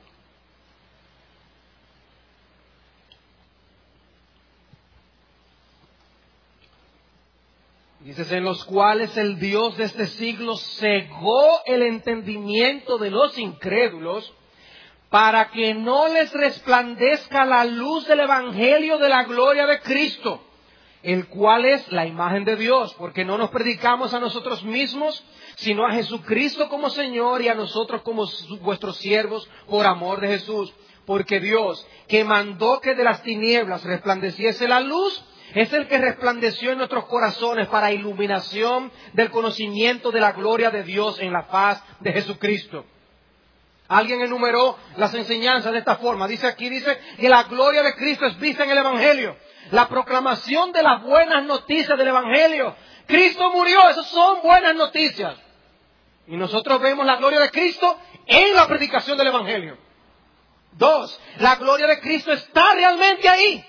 Dices, en los cuales el Dios de este siglo cegó el entendimiento de los incrédulos, para que no les resplandezca la luz del Evangelio de la gloria de Cristo, el cual es la imagen de Dios, porque no nos predicamos a nosotros mismos, sino a Jesucristo como Señor y a nosotros como vuestros siervos por amor de Jesús. Porque Dios, que mandó que de las tinieblas resplandeciese la luz, es el que resplandeció en nuestros corazones para iluminación del conocimiento de la gloria de Dios en la faz de Jesucristo. Alguien enumeró las enseñanzas de esta forma. Dice que la gloria de Cristo es vista en el Evangelio. La proclamación de las buenas noticias del Evangelio. Cristo murió, esas son buenas noticias. Y nosotros vemos la gloria de Cristo en la predicación del Evangelio. 2, la gloria de Cristo está realmente ahí.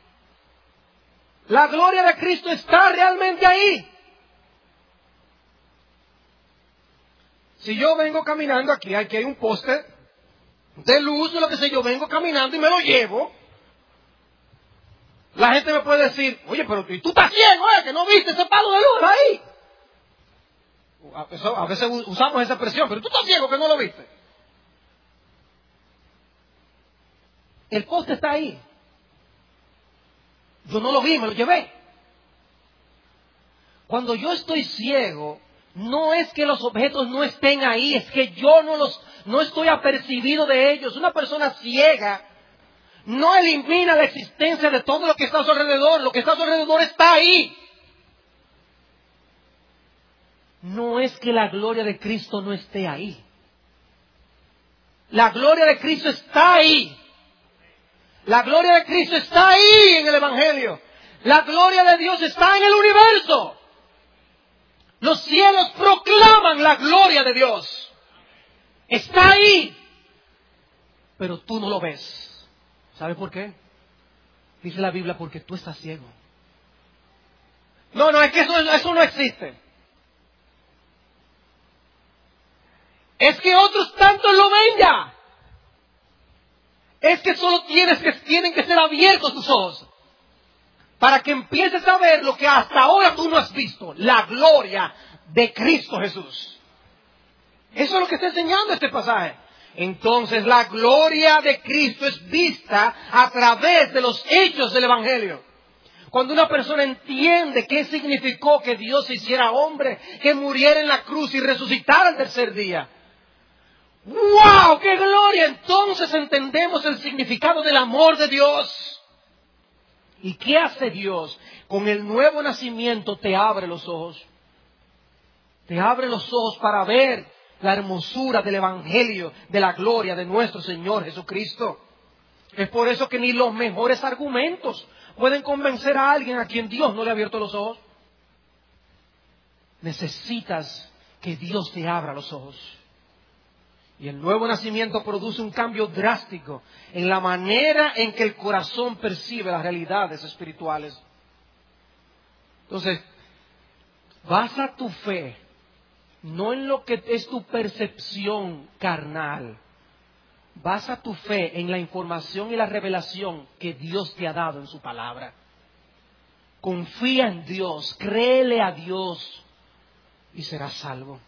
La gloria de Cristo está realmente ahí. Si yo vengo caminando aquí hay un poste de luz, de lo que sé yo, vengo caminando y me lo llevo. La gente me puede decir, oye, pero tú estás ciego, que no viste ese palo de luz ahí. A veces usamos esa expresión, pero tú estás ciego que no lo viste. El poste está ahí. Yo no lo vi, me lo llevé. Cuando yo estoy ciego, no es que los objetos no estén ahí, es que yo no estoy apercibido de ellos. Una persona ciega no elimina la existencia de todo lo que está a su alrededor. Lo que está a su alrededor está ahí. No es que la gloria de Cristo no esté ahí. La gloria de Cristo está ahí. La gloria de Cristo está ahí en el Evangelio. La gloria de Dios está en el universo. Los cielos proclaman la gloria de Dios. Está ahí. Pero tú no lo ves. ¿Sabe por qué? Dice la Biblia, porque tú estás ciego. No, es que eso no existe. Es que otros tantos lo ven ya. Es que solo tienen que ser abiertos tus ojos para que empieces a ver lo que hasta ahora tú no has visto, la gloria de Cristo Jesús. Eso es lo que está enseñando este pasaje. Entonces la gloria de Cristo es vista a través de los hechos del Evangelio. Cuando una persona entiende qué significó que Dios se hiciera hombre, que muriera en la cruz y resucitara al tercer día. ¡Wow! ¡Qué gloria! Entonces entendemos el significado del amor de Dios. ¿Y qué hace Dios? Con el nuevo nacimiento te abre los ojos. Te abre los ojos para ver la hermosura del Evangelio, de la gloria de nuestro Señor Jesucristo. Es por eso que ni los mejores argumentos pueden convencer a alguien a quien Dios no le ha abierto los ojos. Necesitas que Dios te abra los ojos. Y el nuevo nacimiento produce un cambio drástico en la manera en que el corazón percibe las realidades espirituales. Entonces, Basa tu fe no en lo que es tu percepción carnal. Basa tu fe en la información y la revelación que Dios te ha dado en su palabra. Confía en Dios, créele a Dios y serás salvo.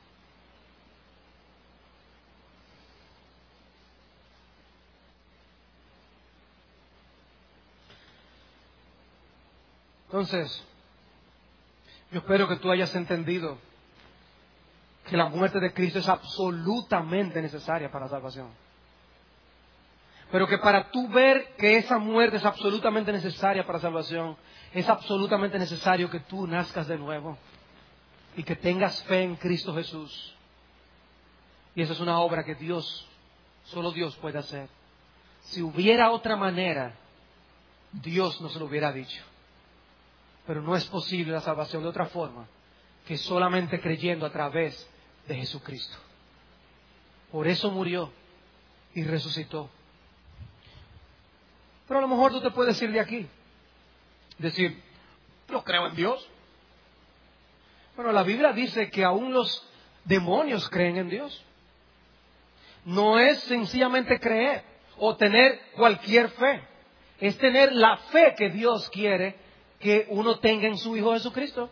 Entonces, yo espero que tú hayas entendido que la muerte de Cristo es absolutamente necesaria para la salvación. Pero que para tú ver que esa muerte es absolutamente necesaria para la salvación, es absolutamente necesario que tú nazcas de nuevo y que tengas fe en Cristo Jesús. Y esa es una obra que solo Dios puede hacer. Si hubiera otra manera, Dios nos lo hubiera dicho. Pero no es posible la salvación de otra forma que solamente creyendo a través de Jesucristo. Por eso murió y resucitó. Pero a lo mejor tú te puedes ir de aquí. Decir, yo creo en Dios. Bueno, la Biblia dice que aún los demonios creen en Dios. No es sencillamente creer o tener cualquier fe. Es tener la fe que Dios quiere que uno tenga en su Hijo Jesucristo.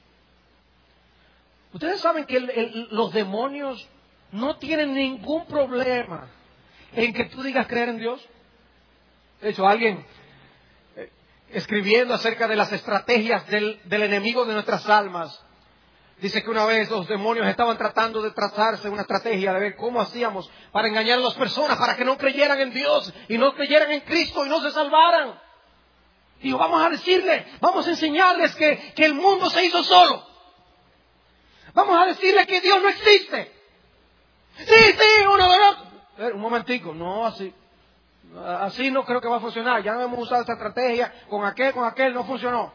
Ustedes saben que los demonios no tienen ningún problema en que tú digas creer en Dios. De hecho, alguien escribiendo acerca de las estrategias del enemigo de nuestras almas, dice que una vez los demonios estaban tratando de trazarse una estrategia de ver cómo hacíamos para engañar a las personas, para que no creyeran en Dios y no creyeran en Cristo y no se salvaran. Digo, vamos a enseñarles que el mundo se hizo solo. Vamos a decirles que Dios no existe. Sí, uno de un momentico, no así no creo que va a funcionar. Ya no hemos usado esta estrategia, con aquel no funcionó.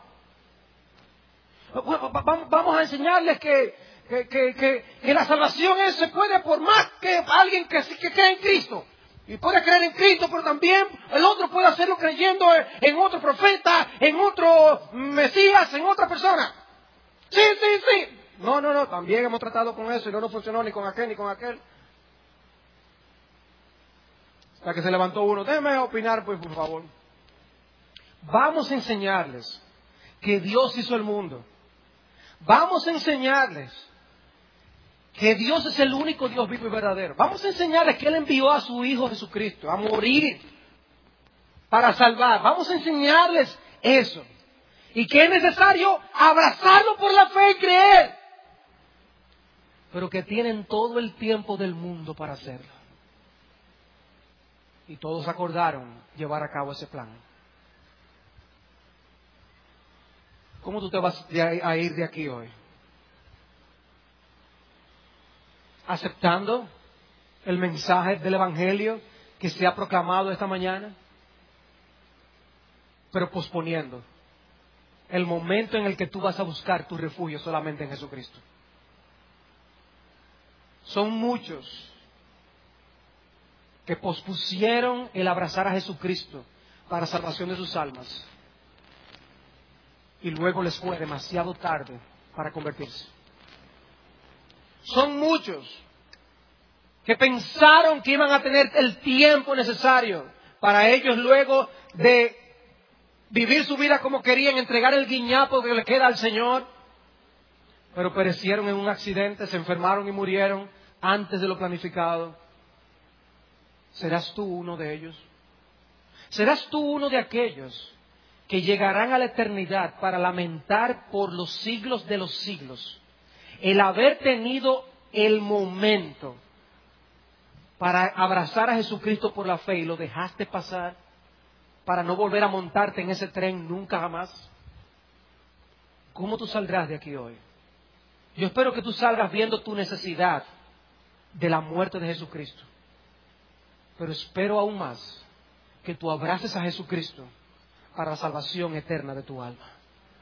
Vamos a enseñarles que la salvación se puede por más que alguien que cree en Cristo. Y puede creer en Cristo, pero también el otro puede hacerlo creyendo en otro profeta, en otro Mesías, en otra persona. Sí. No, también hemos tratado con eso y no nos funcionó ni con aquel ni con aquel. Hasta que se levantó uno, déjeme opinar pues por favor. Vamos a enseñarles que Dios hizo el mundo. Vamos a enseñarles que Dios es el único Dios vivo y verdadero. Vamos a enseñarles que Él envió a su Hijo Jesucristo a morir para salvar. Vamos a enseñarles eso. Y que es necesario abrazarlo por la fe y creer. Pero que tienen todo el tiempo del mundo para hacerlo. Y todos acordaron llevar a cabo ese plan. ¿Cómo tú te vas a ir de aquí hoy? ¿Aceptando el mensaje del Evangelio que se ha proclamado esta mañana? Pero posponiendo el momento en el que tú vas a buscar tu refugio solamente en Jesucristo. Son muchos que pospusieron el abrazar a Jesucristo para salvación de sus almas. Y luego les fue demasiado tarde para convertirse. Son muchos que pensaron que iban a tener el tiempo necesario para ellos luego de vivir su vida como querían, entregar el guiñapo que le queda al Señor, pero perecieron en un accidente, se enfermaron y murieron antes de lo planificado. ¿Serás tú uno de ellos? ¿Serás tú uno de aquellos que llegarán a la eternidad para lamentar por los siglos de los siglos el haber tenido el momento para abrazar a Jesucristo por la fe y lo dejaste pasar para no volver a montarte en ese tren nunca jamás? ¿Cómo tú saldrás de aquí hoy? Yo espero que tú salgas viendo tu necesidad de la muerte de Jesucristo. Pero espero aún más que tú abraces a Jesucristo para la salvación eterna de tu alma.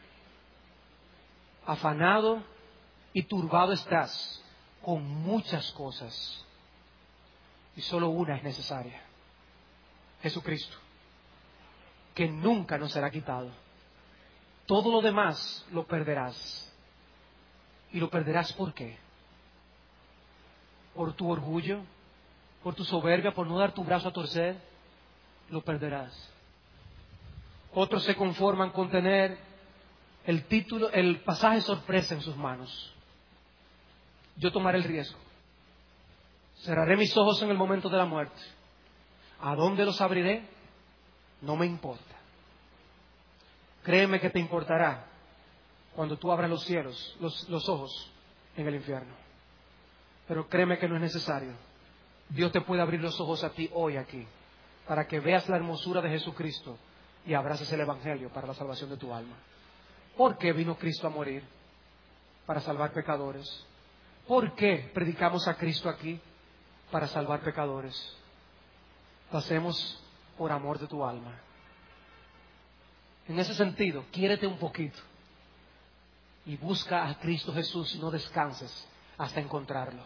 Afanado y turbado estás con muchas cosas y solo una es necesaria: Jesucristo, que nunca nos será quitado. Todo lo demás lo perderás. Y lo perderás ¿por qué? Por tu orgullo, por tu soberbia, por no dar tu brazo a torcer. Lo perderás. Otros se conforman con tener el título, el pasaje sorpresa en sus manos. Yo tomaré el riesgo. Cerraré mis ojos en el momento de la muerte. ¿A dónde los abriré? No me importa. Créeme que te importará cuando tú abras los cielos, los ojos en el infierno. Pero créeme que no es necesario. Dios te puede abrir los ojos a ti hoy aquí, para que veas la hermosura de Jesucristo y abraces el Evangelio para la salvación de tu alma. ¿Por qué vino Cristo a morir? Para salvar pecadores. ¿Por qué predicamos a Cristo aquí? Para salvar pecadores. Lo hacemos por amor de tu alma. En ese sentido, quiérete un poquito y busca a Cristo Jesús y no descanses hasta encontrarlo.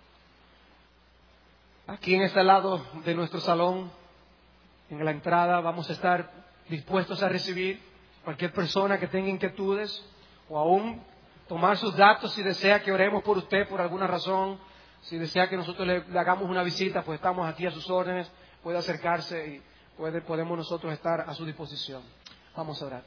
Aquí en este lado de nuestro salón, en la entrada, vamos a estar dispuestos a recibir cualquier persona que tenga inquietudes o aún tomar sus datos si desea que oremos por usted por alguna razón. Si desea que nosotros le hagamos una visita, pues estamos aquí a sus órdenes. Puede acercarse y podemos nosotros estar a su disposición. Vamos a orar.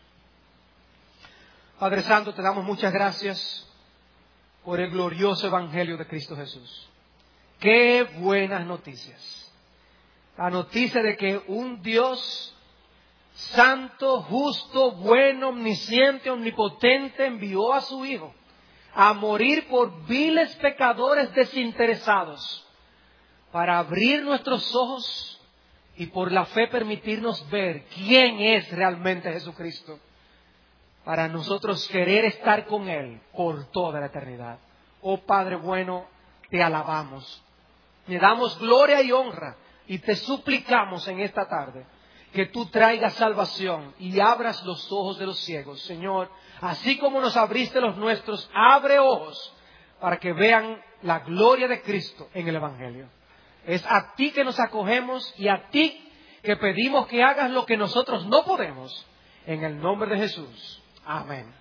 Padre Santo, te damos muchas gracias por el glorioso Evangelio de Cristo Jesús. ¡Qué buenas noticias! La noticia de que un Dios santo, justo, bueno, omnisciente, omnipotente envió a su Hijo a morir por viles pecadores desinteresados para abrir nuestros ojos y por la fe permitirnos ver quién es realmente Jesucristo, para nosotros querer estar con Él por toda la eternidad. Oh Padre bueno, te alabamos, te damos gloria y honra y te suplicamos en esta tarde que tú traigas salvación y abras los ojos de los ciegos. Señor, así como nos abriste los nuestros, abre ojos para que vean la gloria de Cristo en el Evangelio. Es a ti que nos acogemos y a ti que pedimos que hagas lo que nosotros no podemos. En el nombre de Jesús. Amén.